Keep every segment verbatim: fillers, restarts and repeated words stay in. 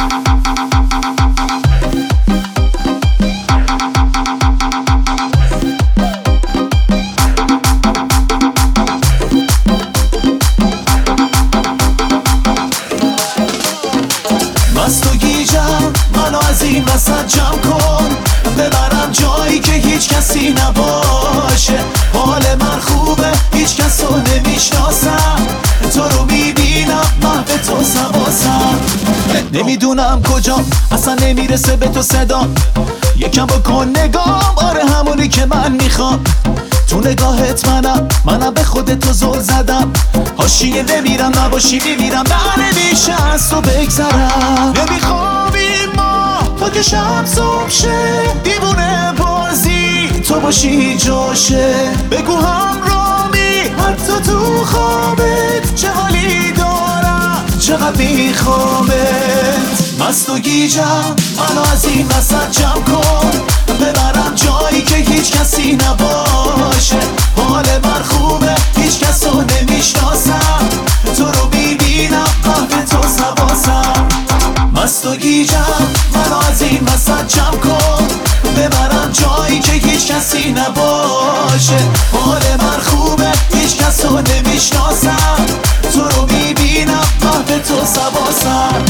مست و گیجم منو از این وسط جمع کن، ببرم جایی که هیچ کسی نباشه. حال من خوبه هیچ کس رو نمیشناسم، تو رو میبینم محو تو سواسم. نمیدونم کجا اصلا نمیرسه به تو صدا، یکم بکن نگام، آره همونی که من میخوام. تو نگاهت منم منم به خودت تو زل زدم، حاشیه نمیرم نباشی میمیرم، نه نمیشه از تو بگذرم. نمیخوابیم ما تا که شب صبح شه، دیوونه بازی تو باشی جاشه. بگو همرامی حتی تو خوابت چه حالی دارم، چقدر میخوامت. مست و گیجم منو از این وسط جمع کن، ببرم جایی که هیچ کسی نباشه. حال من خوبه هیچ کس رو نمیشناسم، تو رو میبینم محو تو سواسم. مست و گیجم منو از این وسط جمع کن، ببرم جایی که هیچ کسی نباشه. حال من خوبه هیچ کس رو نمیشناسم، تو رو میبینم محو تو سواسم.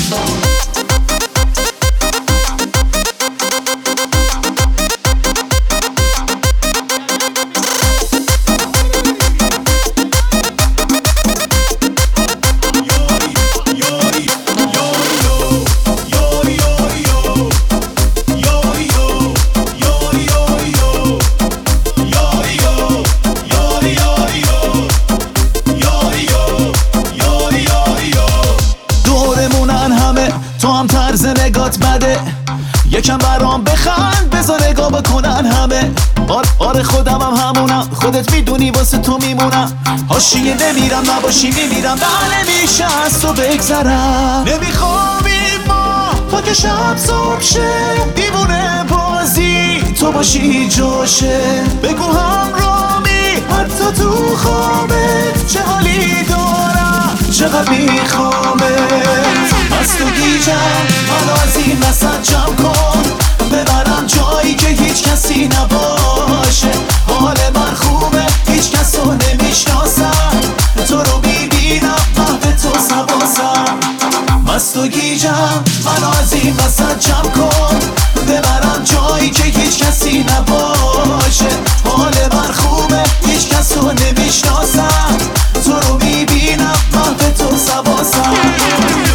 تو هم طرز نگات بده، یکم برام بخند بذار نگاه بکنن همه. آر آره خودم هم همونم، خودت میدونی واسه تو میمونم. حاشیه نمیرم نباشی میمیرم، نه نمیشه از تو بگذرم. نمیخوابیم ما تا که شب صبح شه، دیوونه بازی تو باشی جاشه. بگو همرامی حتی تو خوابت چه حالی دارم، چقدر میخوامت. مست و گیجم منو از این وسط جمع کن، ببرم جایی که هیچ کسی نباشه. حال من خوبه هیچ کس رو نمیشناسم، تو رو میبینم محو تو سواسم. مست و گیجم منو از این وسط جمع کن، ببرم جایی که هیچ کسی نباشه. حال من خوبه هیچ کس رو نمیشناسم، تو رو میبینم محو تو سواسم.